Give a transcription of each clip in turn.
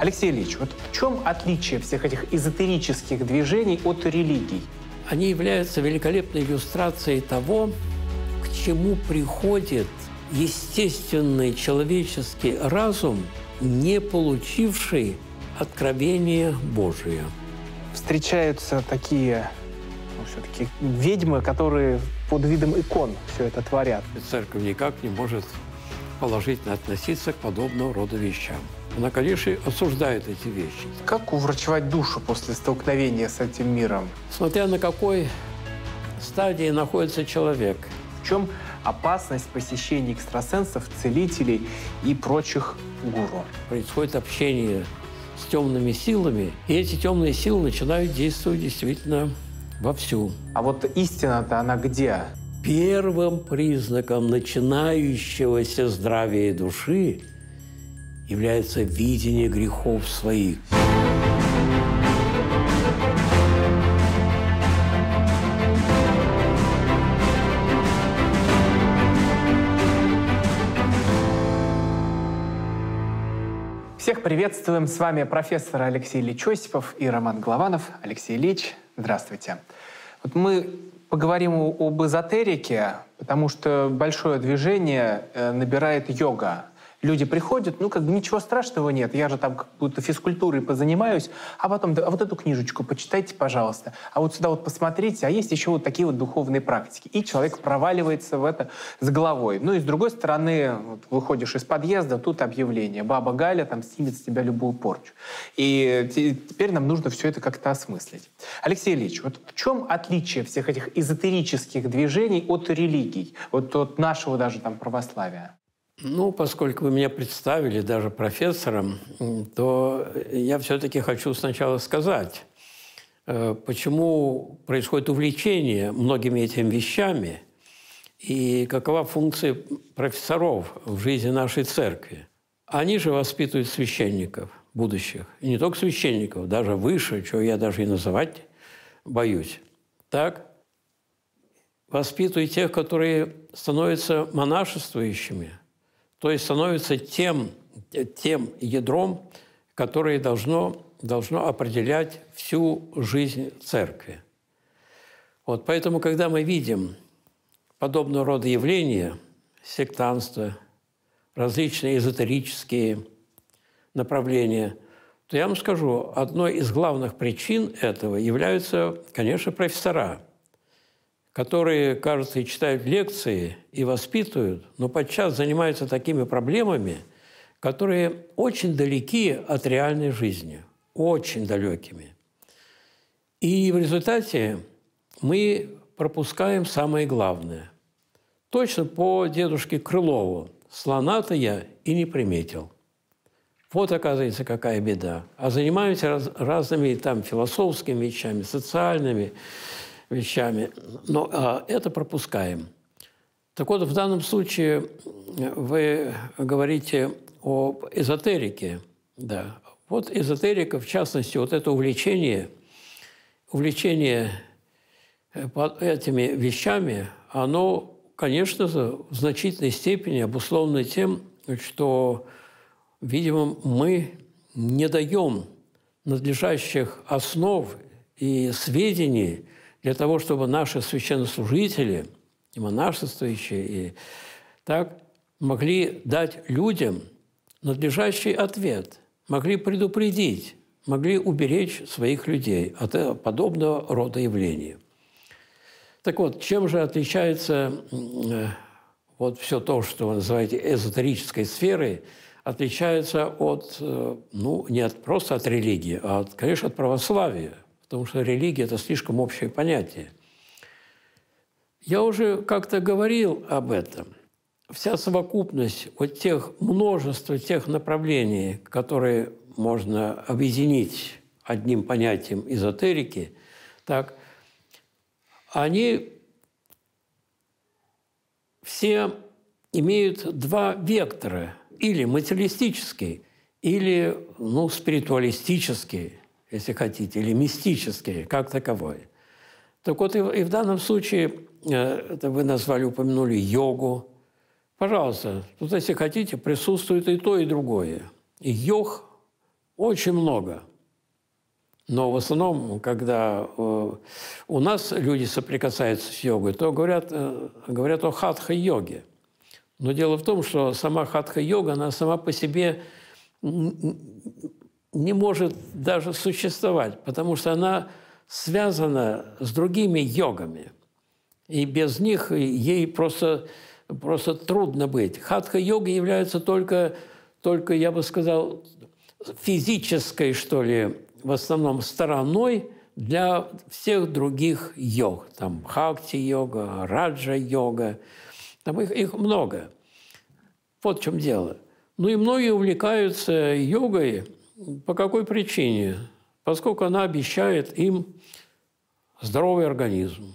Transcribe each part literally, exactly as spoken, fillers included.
Алексей Ильич, вот в чем отличие всех этих эзотерических движений от религий? Они являются великолепной иллюстрацией того, к чему приходит естественный человеческий разум, не получивший откровение Божие. Встречаются такие, ну, все-таки ведьмы, которые под видом икон все это творят. Церковь никак не может положительно относиться к подобного рода вещам. Она, конечно, осуждает эти вещи. Как уврачевать душу после столкновения с этим миром? Смотря на какой стадии находится человек. В чем опасность посещения экстрасенсов, целителей и прочих гуру? Происходит общение с темными силами, и эти темные силы начинают действовать действительно вовсю. А вот истина-то она где? Первым признаком начинающегося здравия души является видение грехов своих. Всех приветствуем. С вами профессор Алексей Ильич Осипов и Роман Голованов. Алексей Ильич, здравствуйте. Вот мы поговорим об эзотерике, потому что большое движение набирает йога. Люди приходят, ну, как бы ничего страшного нет, я же там какой-то физкультурой позанимаюсь, а потом, да, а вот эту книжечку почитайте, пожалуйста, а вот сюда вот посмотрите, а есть еще вот такие вот духовные практики. И человек проваливается в это с головой. Ну и с другой стороны, вот, выходишь из подъезда, тут объявление, баба Галя там снимет с тебя любую порчу. И теперь нам нужно все это как-то осмыслить. Алексей Ильич, вот в чем отличие всех этих эзотерических движений от религий, вот от нашего даже там православия? Ну, поскольку вы меня представили даже профессором, то я все-таки хочу сначала сказать, почему происходит увлечение многими этими вещами и какова функция профессоров в жизни нашей церкви. Они же воспитывают священников будущих, и не только священников, даже выше, чего я даже и называть боюсь. Так, воспитывают тех, которые становятся монашествующими, то есть становится тем, тем ядром, которое должно, должно определять всю жизнь церкви. Вот поэтому, когда мы видим подобного рода явления, сектантство, различные эзотерические направления, то я вам скажу, одной из главных причин этого являются, конечно, профессора, которые, кажется, и читают лекции, и воспитывают, но подчас занимаются такими проблемами, которые очень далеки от реальной жизни, очень далекими. И в результате мы пропускаем самое главное. Точно по дедушке Крылову «Слона-то я и не приметил». Вот, оказывается, какая беда. А занимаемся раз, разными там философскими вещами, социальными вещами, но а, это пропускаем. Так вот, в данном случае вы говорите об эзотерике. Да. Вот эзотерика, в частности, вот это увлечение, увлечение этими вещами, оно, конечно, в значительной степени обусловлено тем, что, видимо, мы не даем надлежащих основ и сведений для того, чтобы наши священнослужители, и монашествующие, и так, могли дать людям надлежащий ответ, могли предупредить, могли уберечь своих людей от подобного рода явлений. Так вот, чем же отличается вот все то, что вы называете эзотерической сферой, отличается от, ну, не от, просто от религии, а, от, конечно, от православия. Потому что религия – это слишком общее понятие. Я уже как-то говорил об этом. Вся совокупность вот тех множества тех направлений, которые можно объединить одним понятием эзотерики, так, они все имеют два вектора – или материалистический, или, ну, спиритуалистический, если хотите, или мистические, как таковое. Так вот, и, и в данном случае, это вы назвали, упомянули йогу. Пожалуйста, тут, если хотите, присутствует и то, и другое. И йог очень много. Но в основном, когда э, у нас люди соприкасаются с йогой, то говорят, э, говорят о хатха-йоге. Но дело в том, что сама хатха-йога, она сама по себе не может даже существовать, потому что она связана с другими йогами. И без них ей просто, просто трудно быть. Хатха-йога является только, только, я бы сказал, физической, что ли, в основном стороной для всех других йог. Там бхакти-йога, раджа-йога, там их, их много. Вот в чем дело. Ну и многие увлекаются йогой по какой причине? Поскольку она обещает им здоровый организм.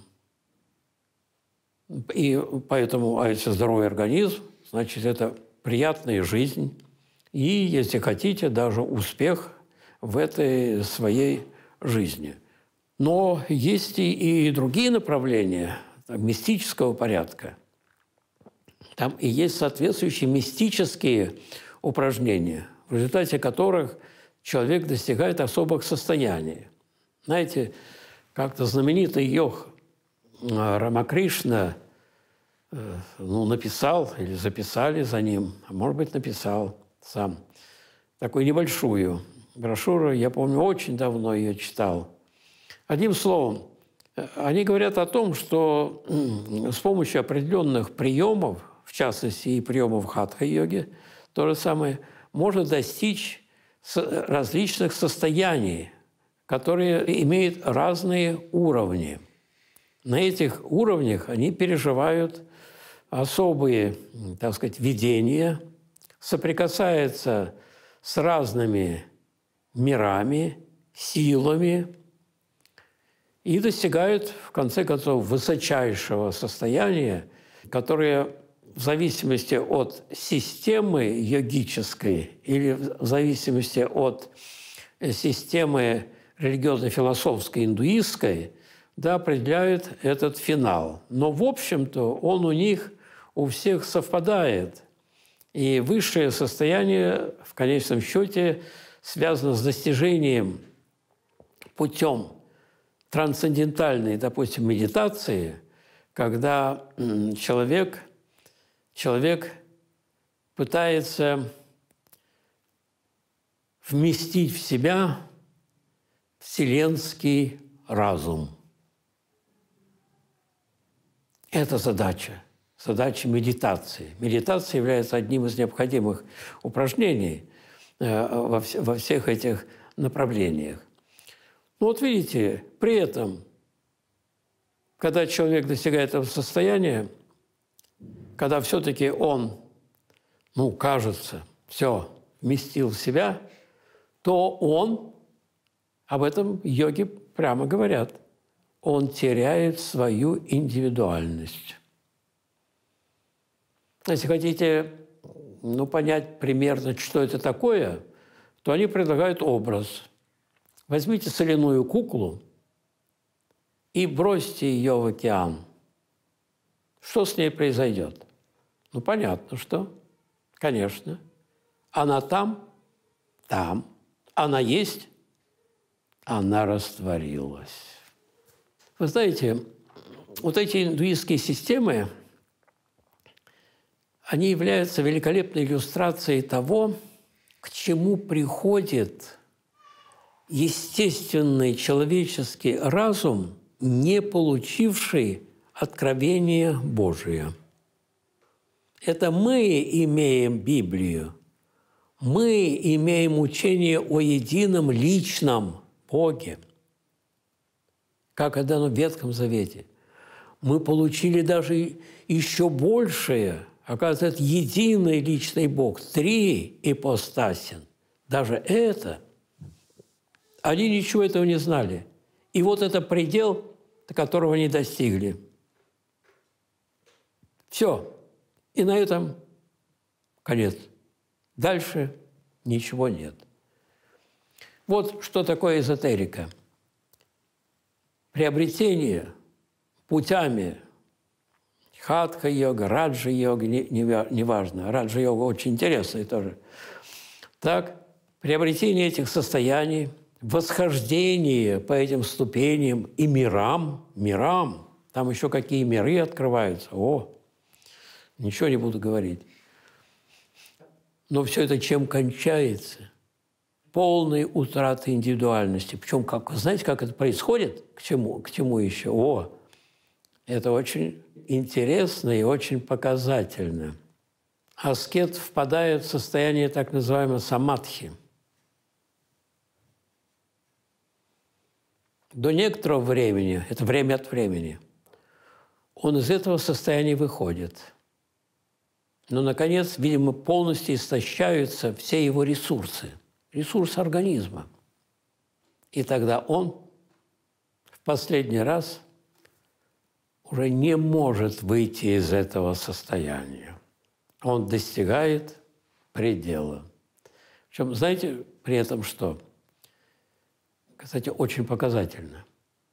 И поэтому, а если здоровый организм, значит, это приятная жизнь. И, если хотите, даже успех в этой своей жизни. Но есть и, и другие направления там, мистического порядка. Там и есть соответствующие мистические упражнения, в результате которых человек достигает особых состояний. Знаете, как-то знаменитый йог Рамакришна ну, написал или записали за ним, а может быть, написал сам, такую небольшую брошюру, я помню, очень давно ее читал. Одним словом, они говорят о том, что с помощью определенных приемов, в частности, и приемов хатха-йоги, то же самое, можно достичь различных состояний, которые имеют разные уровни. На этих уровнях они переживают особые, так сказать, видения, соприкасаются с разными мирами, силами и достигают, в конце концов, высочайшего состояния, которое в зависимости от системы йогической или в зависимости от системы религиозно-философской, индуистской, да, определяют этот финал. Но, в общем-то, он у них у всех совпадает. И высшее состояние, в конечном счете, связано с достижением путем трансцендентальной, допустим, медитации, когда человек, человек пытается вместить в себя вселенский разум. Это задача, задача медитации. Медитация является одним из необходимых упражнений во, вс- во всех этих направлениях. Ну вот видите, при этом, когда человек достигает этого состояния, когда все-таки он, ну, кажется, все вместил в себя, то он, об этом йоги прямо говорят, он теряет свою индивидуальность. Если хотите, ну, понять примерно, что это такое, то они предлагают образ. Возьмите соляную куклу и бросьте ее в океан. Что с ней произойдет? Ну, понятно, что, конечно. Она там, там. Она есть, она растворилась. Вы знаете, вот эти индуистские системы, они являются великолепной иллюстрацией того, к чему приходит естественный человеческий разум, не получивший откровение Божие. Это мы имеем Библию, мы имеем учение о едином личном Боге, как это дано в Ветхом Завете. Мы получили даже еще большее, оказывается, это единый личный Бог, три ипостасен. Даже это, они ничего этого не знали. И вот это предел, до которого они достигли. Все. И на этом конец. Дальше ничего нет. Вот что такое эзотерика. Приобретение путями хатха-йога, раджа-йога, неважно. Не, не раджа-йога очень интересная тоже. Так, Приобретение этих состояний, восхождение по этим ступеням и мирам, мирам, там еще какие миры открываются. О, ничего не буду говорить. Но все это чем кончается? Полной утратой индивидуальности. Причем, как, знаете, как это происходит? К чему, к чему еще? О, это очень интересно и очень показательно. Аскет впадает в состояние так называемой самадхи. До некоторого времени, это время от времени, он из этого состояния выходит. Но, наконец, видимо, полностью истощаются все его ресурсы, ресурсы организма. И тогда он в последний раз уже не может выйти из этого состояния. Он достигает предела. Причем, знаете, при этом что? Кстати, очень показательно.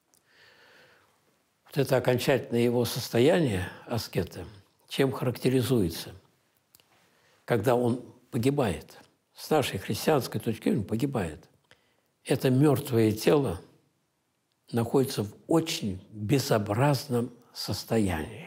Вот это окончательное его состояние аскета, чем характеризуется? Когда он погибает, с нашей христианской точки зрения погибает. Это мертвое тело находится в очень безобразном состоянии.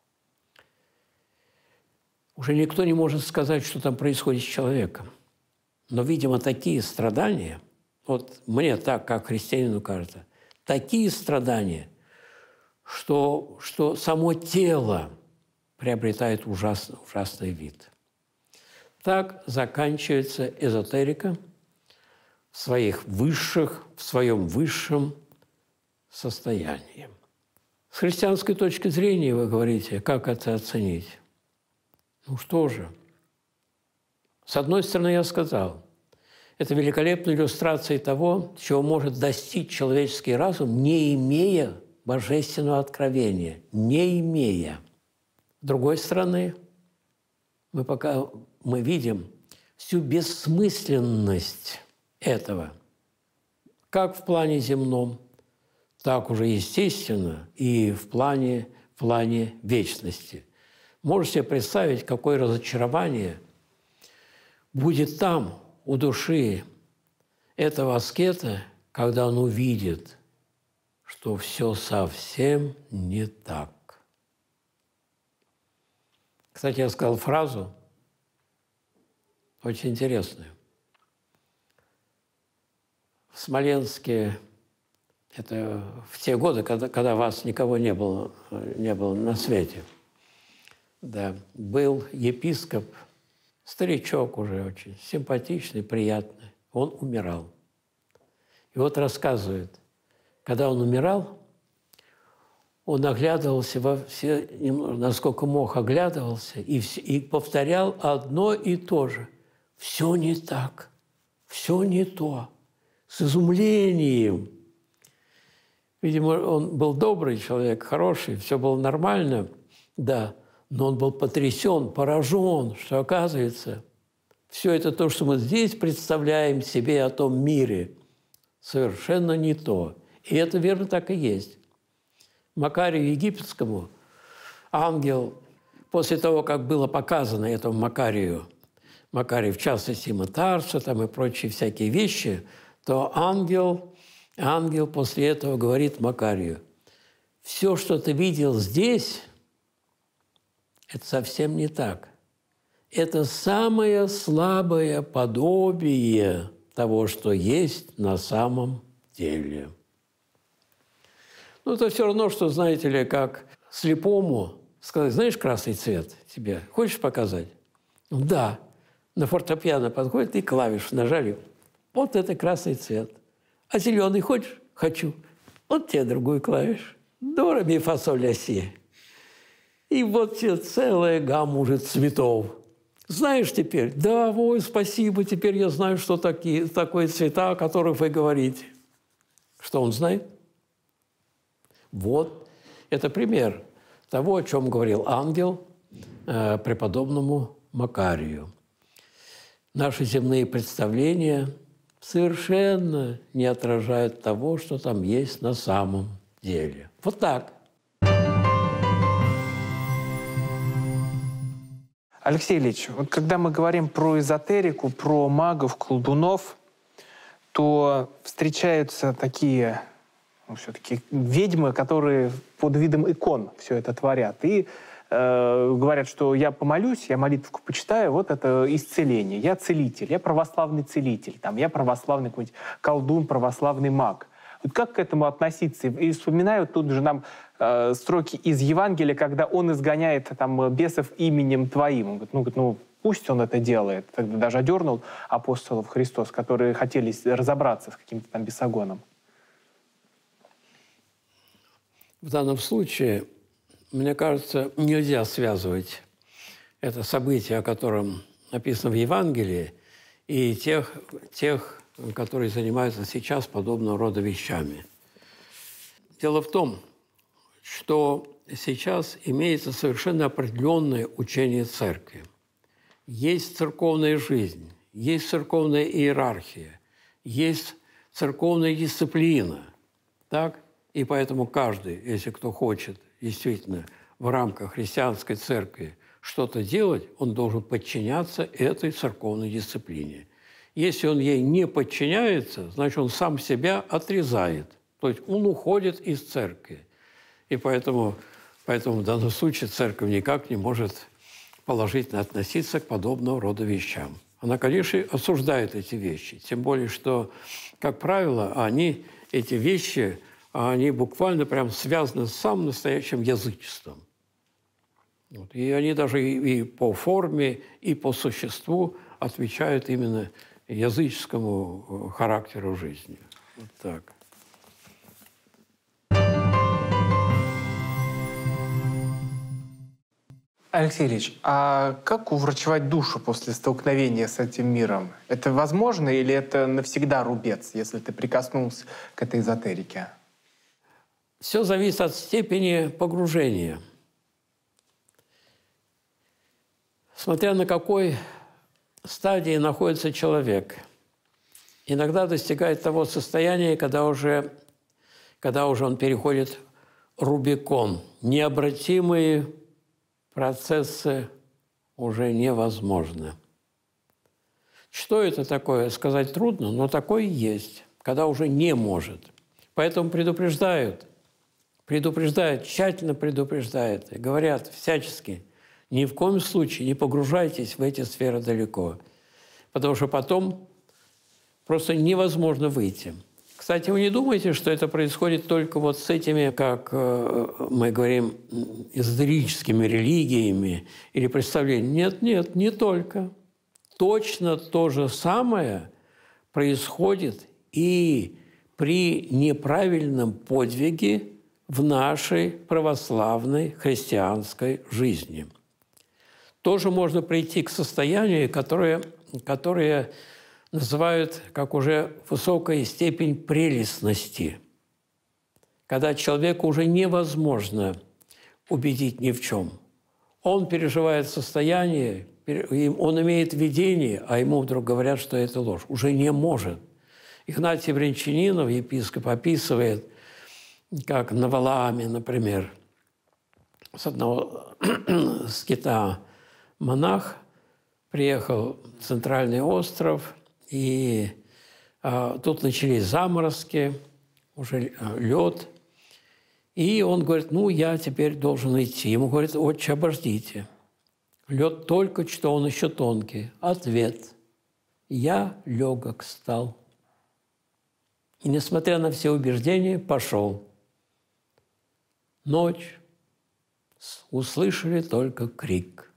Уже никто не может сказать, что там происходит с человеком. Но, видимо, такие страдания, вот мне так, как христианину кажется, такие страдания, что, что само тело приобретает ужасный, ужасный вид. Так заканчивается эзотерика в своих высших, в своем высшем состоянии. С христианской точки зрения, вы говорите, как это оценить? Ну что же? С одной стороны, я сказал, это великолепная иллюстрация того, чего может достичь человеческий разум, не имея божественного откровения, не имея. С другой стороны, мы пока мы видим всю бессмысленность этого, как в плане земном, так уже естественно и в плане, в плане вечности. Можете себе представить, какое разочарование будет там, у души этого аскета, когда он увидит, что все совсем не так. Кстати, я сказал фразу очень интересную. В Смоленске, это в те годы, когда, когда вас никого не было, не было на свете, да, был епископ, старичок уже очень, симпатичный, приятный. Он умирал. И вот рассказывает, когда он умирал, он оглядывался во все, насколько мог, оглядывался и, и повторял одно и то же. Все не так, все не то. С изумлением. Видимо, он был добрый человек, хороший, все было нормально, да. Но он был потрясен, поражен, что, оказывается, все это то, что мы здесь представляем себе о том мире, совершенно не то. И это верно так и есть. Макарию Египетскому ангел, после того, как было показано этому Макарию, Макарию, в частности, Мытарца, там и прочие всякие вещи, то ангел, ангел после этого говорит Макарию: все, что ты видел здесь, это совсем не так. Это самое слабое подобие того, что есть на самом деле. Ну, это все равно, что, знаете ли, как слепому сказать: знаешь, красный цвет тебе, хочешь показать? Да. На фортепиано подходит и клавишу нажали. Вот это красный цвет. А зеленый хочешь? Хочу. Вот тебе другую клавишу. До, ре, ми, фа, соль, ля, си. И вот тебе целая гамма уже цветов. Знаешь теперь? Да, ой, спасибо, теперь я знаю, что такие, такое цвета, о которых вы говорите. Что он знает? Вот. Это пример того, о чем говорил ангел э, преподобному Макарию. Наши земные представления совершенно не отражают того, что там есть на самом деле. Вот так. Алексей Ильич, вот когда мы говорим про эзотерику, про магов, колдунов, то встречаются такие, ну, все-таки ведьмы, которые под видом икон все это творят. И э, говорят, что я помолюсь, я молитвку почитаю, вот это исцеление. Я целитель, я православный целитель, там, я православный какой-нибудь колдун, православный маг. Вот как к этому относиться? И вспоминаю тут же нам э, строки из Евангелия, когда он изгоняет там бесов именем твоим. Он говорит, ну, говорит, ну пусть он это делает. Тогда даже одернул апостолов Христос, которые хотели разобраться с каким-то там бесогоном. В данном случае, мне кажется, нельзя связывать это событие, о котором написано в Евангелии, и тех, тех которые занимаются сейчас подобного рода вещами. Дело в том, что сейчас имеется совершенно определенное учение церкви. Есть церковная жизнь, есть церковная иерархия, есть церковная дисциплина. Так? И поэтому каждый, если кто хочет действительно в рамках христианской церкви что-то делать, он должен подчиняться этой церковной дисциплине. Если он ей не подчиняется, значит, он сам себя отрезает. То есть он уходит из церкви. И поэтому, поэтому в данном случае церковь никак не может положительно относиться к подобного рода вещам. Она, конечно, осуждает эти вещи. Тем более, что, как правило, они, эти вещи, они буквально прям связаны с самым настоящим язычеством. Вот. И они даже и, и по форме, и по существу отвечают именно языческому характеру жизни. Вот так. Алексей Ильич, а как уврачевать душу после столкновения с этим миром? Это возможно или это навсегда рубец, если ты прикоснулся к этой эзотерике? Все зависит от степени погружения. Смотря на какой стадии находится человек. Иногда достигает того состояния, когда уже, когда уже он переходит Рубикон. Необратимые процессы уже невозможны. Что это такое, сказать трудно, но такое есть, когда уже не может. Поэтому предупреждают, предупреждают, тщательно предупреждают, и говорят всячески, ни в коем случае не погружайтесь в эти сферы далеко, потому что потом просто невозможно выйти. Кстати, вы не думаете, что это происходит только вот с этими, как мы говорим, эзотерическими религиями или представлениями? Нет, нет, не только. Точно то же самое происходит и при неправильном подвиге в нашей православной христианской жизни. Тоже можно прийти к состоянию, которое, которое называют как уже высокая степень прелестности, когда человеку уже невозможно убедить ни в чем. Он переживает состояние, он имеет видение, а ему вдруг говорят, что это ложь. Уже не может. Игнатий Брянчанинов, епископ, описывает, как на Валааме, например, с одного скита монах приехал в центральный остров, и а, тут начались заморозки, уже лед. И он говорит, ну, я теперь должен идти. Ему говорят, отче, обождите. Лед только что, он еще тонкий. Ответ. Я легок стал. И, несмотря на все убеждения, пошел. Ночь. Услышали только крик.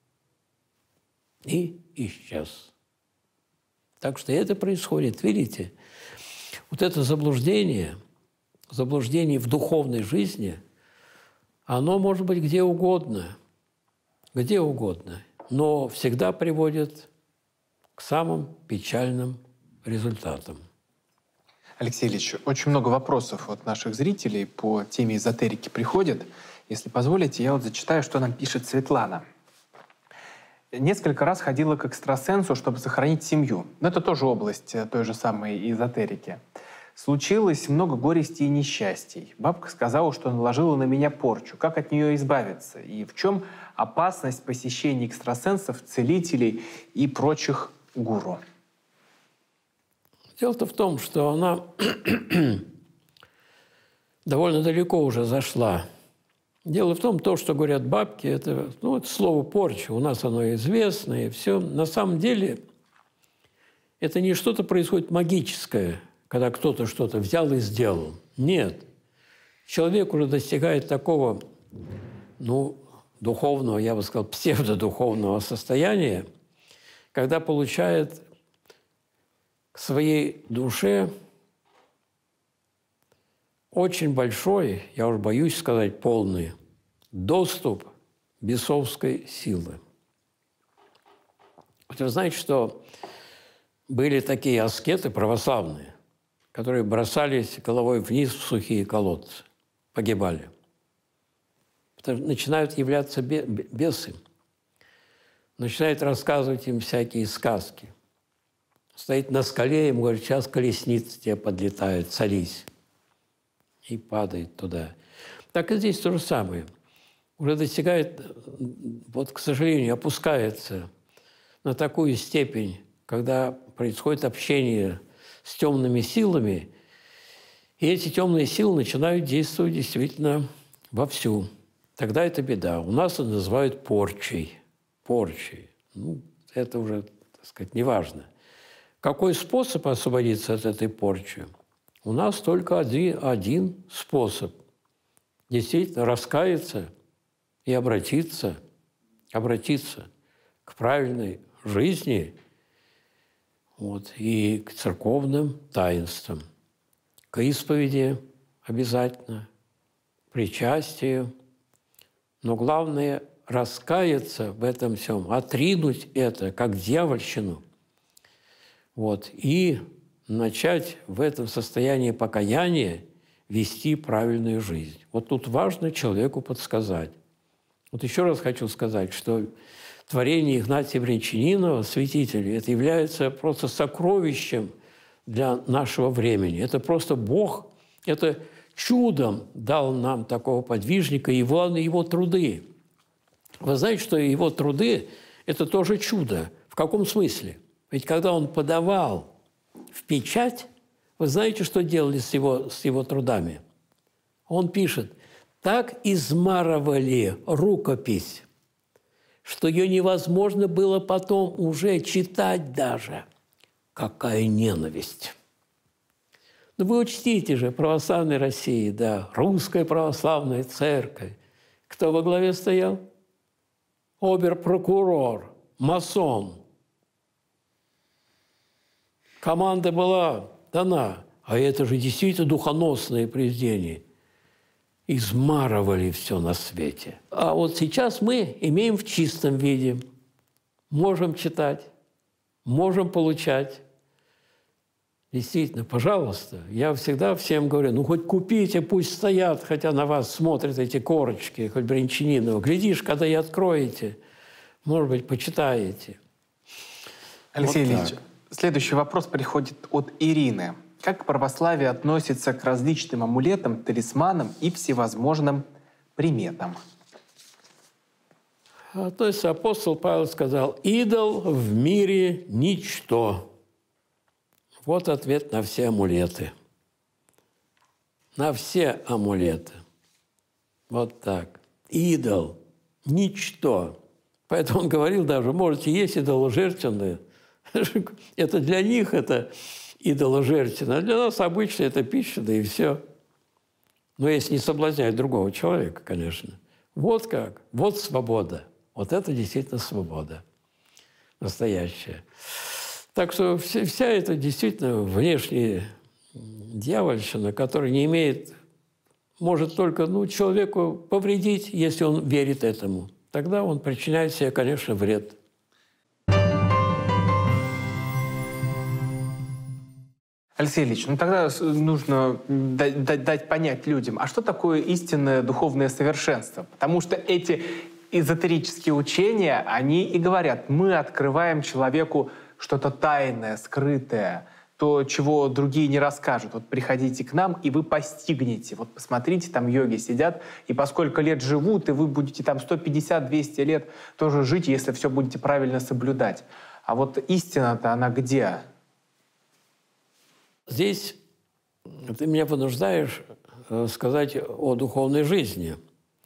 И исчез. Так что это происходит. Видите, вот это заблуждение, заблуждение в духовной жизни, оно может быть где угодно, где угодно, но всегда приводит к самым печальным результатам. Алексей Ильич, очень много вопросов от наших зрителей по теме эзотерики приходит. Если позволите, я вот зачитаю, что нам пишет Светлана. Несколько раз ходила к экстрасенсу, чтобы сохранить семью. Но это тоже область той же самой эзотерики. Случилось много горестей и несчастий. Бабка сказала, что наложила на меня порчу. Как от нее избавиться? И в чем опасность посещения экстрасенсов, целителей и прочих гуру? Дело-то в том, что она довольно далеко уже зашла. Дело в том, то, что говорят бабки, это, ну, это слово «порча». У нас оно известно, и все. На самом деле это не что-то происходит магическое, когда кто-то что-то взял и сделал. Нет. Человек уже достигает такого, ну, духовного, я бы сказал, псевдодуховного состояния, когда получает к своей душе очень большой, я уж боюсь сказать полный, доступ бесовской силы. Вот вы знаете, что были такие аскеты православные, которые бросались головой вниз в сухие колодцы, погибали. Потому что начинают являться бесы, начинают рассказывать им всякие сказки. Стоит на скале, ему говорят, сейчас колесница тебе подлетает, садись. И падает туда. Так и здесь то же самое. Уже достигает, вот, к сожалению, опускается на такую степень, когда происходит общение с темными силами, и эти темные силы начинают действовать действительно вовсю. Тогда это беда. У нас это называют порчей. Порчей. Ну, это уже, так сказать, неважно. Какой способ освободиться от этой порчи? У нас только один, один способ. Действительно, раскаяться и обратиться, обратиться к правильной жизни, вот, и к церковным таинствам, к исповеди обязательно, к причастию. Но главное – раскаяться в этом всем, отринуть это как дьявольщину, вот, и начать в этом состоянии покаяния вести правильную жизнь. Вот тут важно человеку подсказать. Вот еще раз хочу сказать, что творение Игнатия Брянчанинова, святителя, это является просто сокровищем для нашего времени. Это просто Бог, это чудом дал нам такого подвижника, и главное, его труды. Вы знаете, что его труды – это тоже чудо. В каком смысле? Ведь когда он подавал в печать, вы знаете, что делали с его, с его трудами? Он пишет, так измарывали рукопись, что ее невозможно было потом уже читать даже. Какая ненависть! Но вы учтите же, православной России, да, русская православная церковь. Кто во главе стоял? Обер-прокурор, масон. Команда была дана, а это же действительно духоносное произведение. Измарывали все на свете. А вот сейчас мы имеем в чистом виде. Можем читать, можем получать. Действительно, пожалуйста, я всегда всем говорю, ну хоть купите, пусть стоят, хотя на вас смотрят эти корочки, хоть Брянчанинова. Глядишь, когда и откроете, может быть, почитаете. Алексей Вот Ильич, следующий вопрос приходит от Ирины. Как православие относится к различным амулетам, талисманам и всевозможным приметам? Относится апостол Павел сказал, идол в мире ничто. Вот ответ на все амулеты. На все амулеты. Вот так. Идол – ничто. Поэтому он говорил даже, можете есть идоложертвенное. Это для них это идоложертвенное, а для нас обычно это пища, да и все. Но если не соблазнять другого человека, конечно. Вот как. Вот свобода. Вот это действительно свобода. Настоящая. Так что вся эта действительно внешняя дьявольщина, которая не имеет, может только ну, человеку повредить, если он верит этому. Тогда он причиняет себе, конечно, вред. Алексей Ильич, ну тогда нужно дать, дать, дать понять людям, а что такое истинное духовное совершенство? Потому что эти эзотерические учения, они и говорят, мы открываем человеку что-то тайное, скрытое, то, чего другие не расскажут. Вот приходите к нам, и вы постигнете. Вот посмотрите, там йоги сидят, и поскольку лет живут, и вы будете там сто пятьдесят - двести лет тоже жить, если все будете правильно соблюдать. А вот истина-то она где? Здесь ты меня понуждаешь сказать о духовной жизни.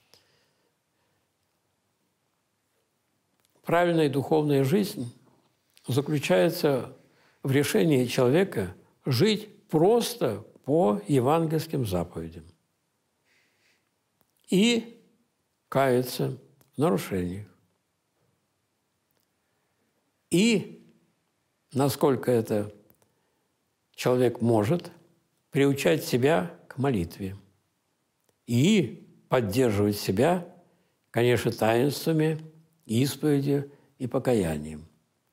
Правильная духовная жизнь заключается в решении человека жить просто по евангельским заповедям и каяться в нарушениях. И, насколько это человек может, приучать себя к молитве и поддерживать себя, конечно, таинствами, исповедью и покаянием.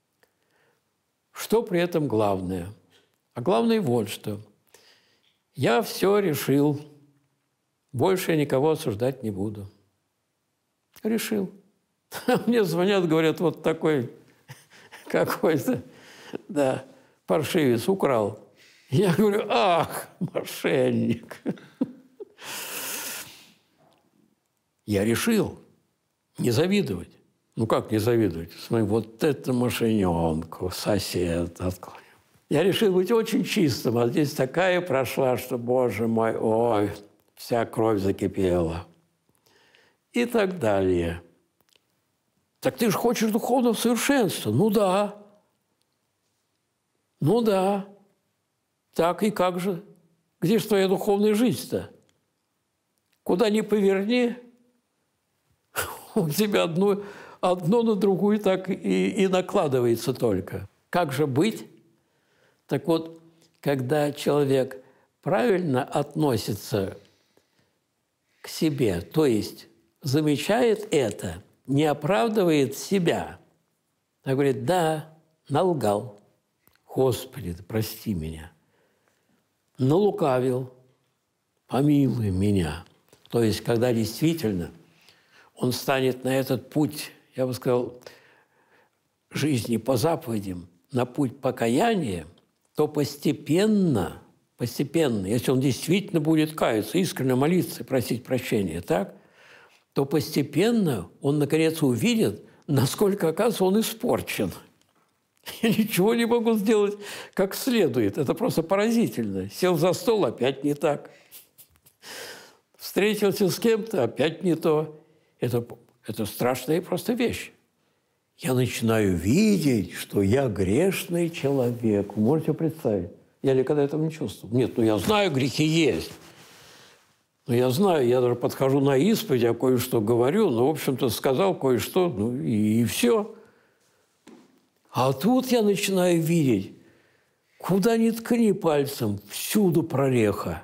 Что при этом главное? А главное вот что. Я все решил, больше я никого осуждать не буду. Решил. Мне звонят, говорят, вот такой какой-то, да, паршивец украл. Я говорю, ах, мошенник. Я решил не завидовать. Ну, как не завидовать? Смотри, вот это мошенненку, сосед. Я решил быть очень чистым, а здесь такая прошла, что, боже мой, ой, вся кровь закипела. И так далее. Так ты же хочешь духовного совершенства? Ну да. Ну да. Так и как же? Где же твоя духовная жизнь-то? Куда ни поверни, у тебя одно, одно на другую так и, и накладывается только. Как же быть? Так вот, когда человек правильно относится к себе, то есть замечает это, не оправдывает себя, а говорит, да, налгал, Господи, прости меня, налукавил, помилуй меня. То есть, когда действительно он станет на этот путь, я бы сказал, жизни по заповедям, на путь покаяния, то постепенно, постепенно, если он действительно будет каяться, искренне молиться, просить прощения, так, то постепенно он, наконец, увидит, насколько, оказывается, он испорчен. Я ничего не могу сделать как следует. Это просто поразительно. Сел за стол, опять не так. Встретился с кем-то, опять не то. Это, это страшная просто вещь. Я начинаю видеть, что я грешный человек. Вы можете представить? Я никогда этого не чувствовал. Нет, ну я знаю, грехи есть. Ну, я знаю, я даже подхожу на исповедь, я кое-что говорю, но, в общем-то, сказал кое-что, ну, и, и все. А тут я начинаю видеть, куда ни ткни пальцем, всюду прореха.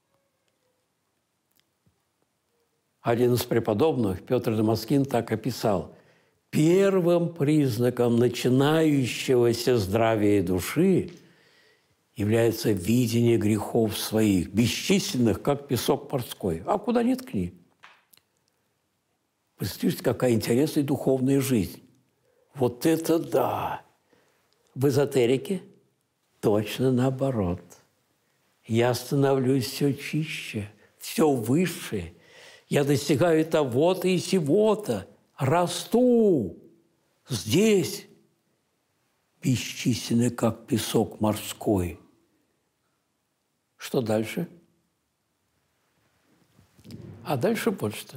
Один из преподобных, Петр Дамаскин, так описал. Первым признаком начинающегося здравия души является видение грехов своих, бесчисленных, как песок морской. А куда ни ткни. Представьте, какая интересная духовная жизнь. Вот это да! В эзотерике точно наоборот. Я становлюсь все чище, все выше. Я достигаю того-то и сего-то. Расту. Здесь бесчисленный, как песок морской. Что дальше? А дальше вот что.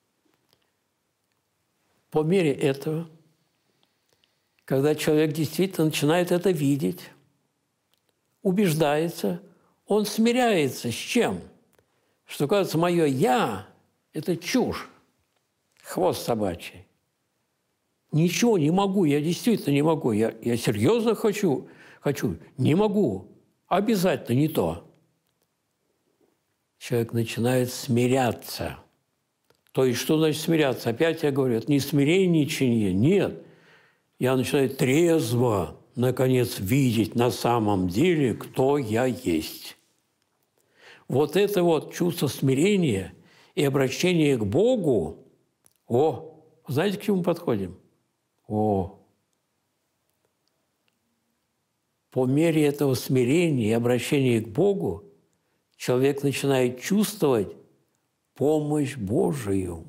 По мере этого, когда человек действительно начинает это видеть, убеждается, он смиряется с чем? Что, кажется, мое «я» – это чушь, хвост собачий. Ничего не могу, я действительно не могу. Я, я серьезно хочу, хочу, не могу. Обязательно не то. Человек начинает смиряться. То есть, что значит смиряться? Опять я говорю, это не смиренничание, нет. Я начинаю трезво, наконец, видеть на самом деле, кто я есть. Вот это вот чувство смирения и обращение к Богу, о, знаете, к чему подходим? О, по мере этого смирения и обращения к Богу человек начинает чувствовать помощь Божию.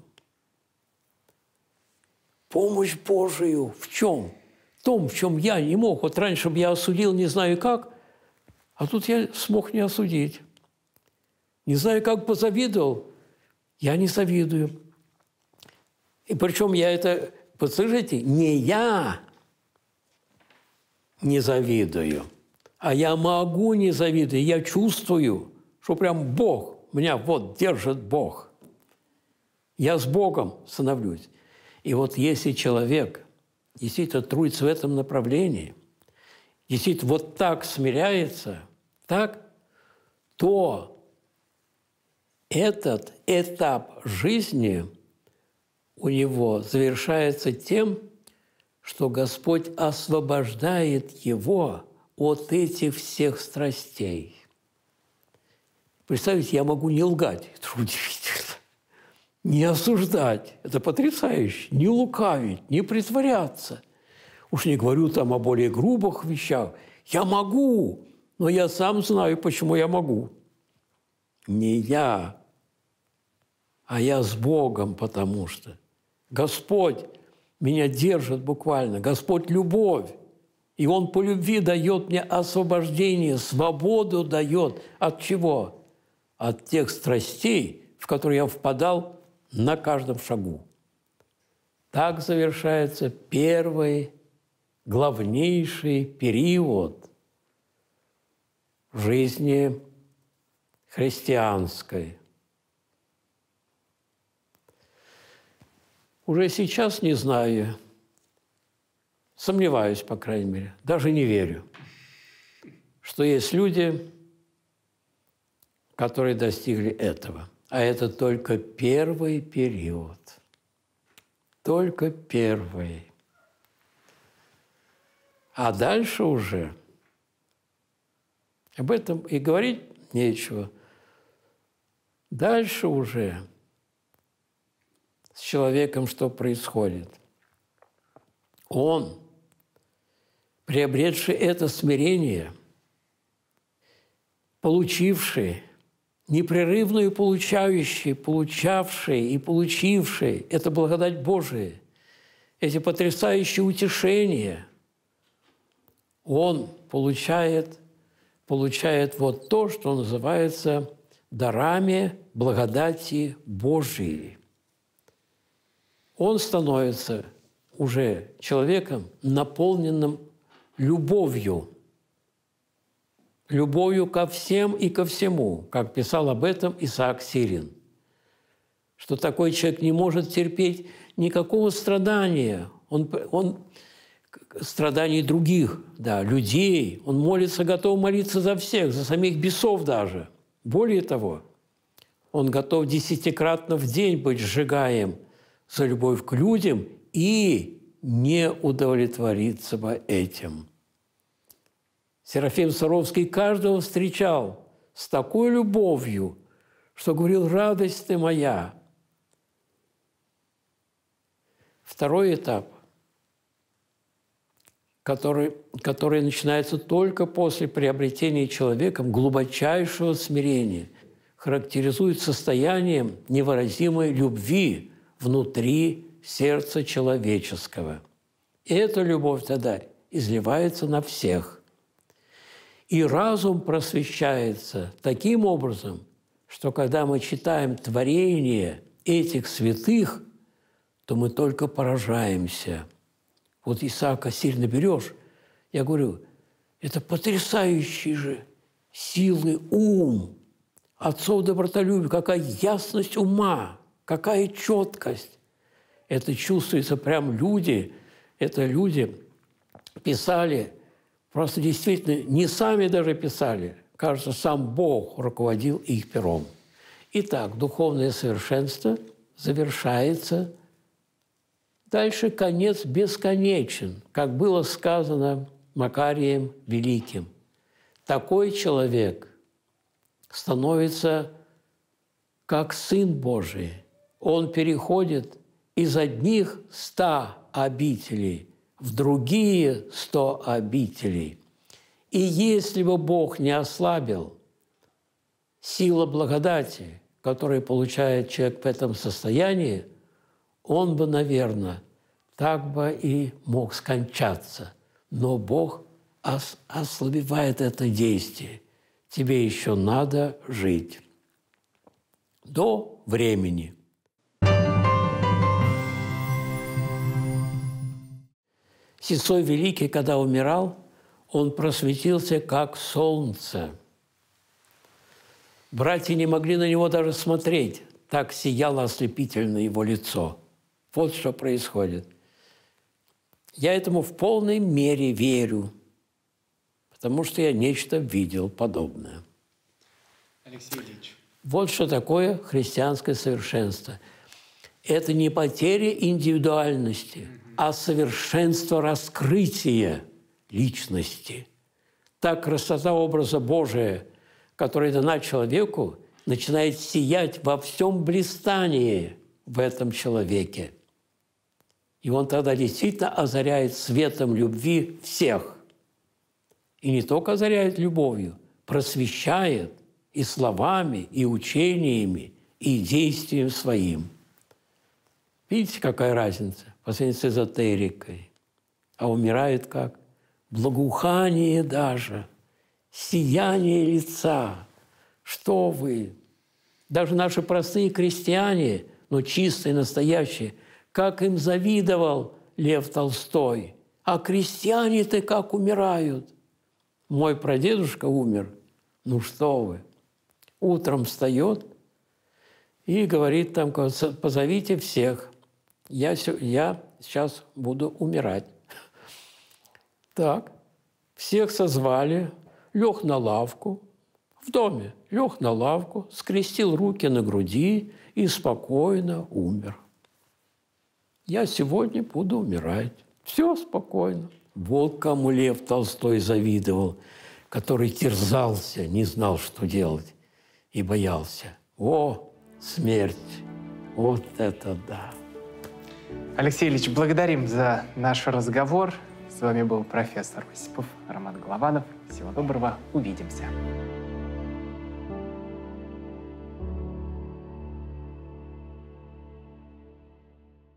Помощь Божию в чем? В том, в чем я не мог. Вот раньше бы я осудил не знаю как, а тут я смог не осудить. Не знаю, как позавидовал, я не завидую. И причем я это, послышите, не я не завидую, а я могу не завидовать. Я чувствую, что прям Бог, меня вот держит Бог. Я с Богом становлюсь. И вот если человек действительно трудится в этом направлении, действительно вот так смиряется, так, то этот этап жизни у него завершается тем, что Господь освобождает его от этих всех страстей. Представьте, я могу не лгать. Это удивительно. Не осуждать. Это потрясающе. Не лукавить, не притворяться. Уж не говорю там о более грубых вещах. Я могу, но я сам знаю, почему я могу. Не я, а я с Богом, потому что Господь меня держит буквально. Господь – любовь. И Он по любви дает мне освобождение, свободу дает. От чего? От тех страстей, в которые я впадал на каждом шагу. Так завершается первый, главнейший период жизни христианской. Уже сейчас не знаю, сомневаюсь, по крайней мере, даже не верю, что есть люди, которые достигли этого. А это только первый период. Только первый. А дальше уже об этом и говорить нечего. Дальше уже с человеком что происходит? Он, приобретший это смирение, получивший, непрерывную получающий, получавший и получивший – это благодать Божия, эти потрясающие утешения, он получает, получает вот то, что называется дарами благодати Божией. Он становится уже человеком, наполненным любовью, любовью ко всем и ко всему, как писал об этом Исаак Сирин, что такой человек не может терпеть никакого страдания, он, он страданий других, да, людей, он молится, готов молиться за всех, за самих бесов даже. Более того, он готов десятикратно в день быть сжигаем за любовь к людям и не удовлетвориться бы этим. Серафим Саровский каждого встречал с такой любовью, что говорил: «Радость ты моя». Второй этап, который, который начинается только после приобретения человеком глубочайшего смирения, характеризует состоянием невыразимой любви внутри сердца человеческого. И эта любовь тогда изливается на всех. И разум просвещается таким образом, что когда мы читаем творение этих святых, то мы только поражаемся. Вот Исаака сильно берешь, я говорю, это потрясающий же силы ум, отцов добротолюбия, какая ясность ума, какая четкость. Это чувствуется прям люди, это люди писали, просто действительно не сами даже писали, кажется, сам Бог руководил их пером. Итак, духовное совершенство завершается. Дальше конец бесконечен, как было сказано Макарием Великим. Такой человек становится как Сын Божий. Он переходит из одних ста обителей в другие сто обителей. И если бы Бог не ослабил сила благодати, которую получает человек в этом состоянии, он бы, наверное, так бы и мог скончаться. Но Бог ос- ослабевает это действие. Тебе еще надо жить до времени. Сысой Великий, когда умирал, он просветился, как солнце. Братья не могли на него даже смотреть, так сияло ослепительно его лицо. Вот что происходит. Я этому в полной мере верю, потому что я нечто видел подобное. Алексей Ильич. Вот что такое христианское совершенство. Это не потеря индивидуальности, а совершенство раскрытия личности. Так красота образа Божия, которая дана человеку, начинает сиять во всем блистании в этом человеке. И он тогда действительно озаряет светом любви всех. И не только озаряет любовью, просвещает и словами, и учениями, и действием своим. Видите, какая разница по сравнению с эзотерикой? А умирает как? Благоухание даже, сияние лица. Что вы? Даже наши простые крестьяне, но чистые, настоящие, как им завидовал Лев Толстой. А крестьяне-то как умирают. Мой прадедушка умер. Ну что вы? Утром встает и говорит там, позовите всех. Я, я сейчас буду умирать. Так, всех созвали, лег на лавку, в доме, лег на лавку, скрестил руки на груди и спокойно умер. Я сегодня буду умирать. Все спокойно. Вот кому Лев Толстой завидовал, который терзался, не знал, что делать, и боялся. О, смерть! Вот это да! Алексей Ильич, благодарим за наш разговор. С вами был профессор Осипов, Роман Голованов. Всего доброго, увидимся.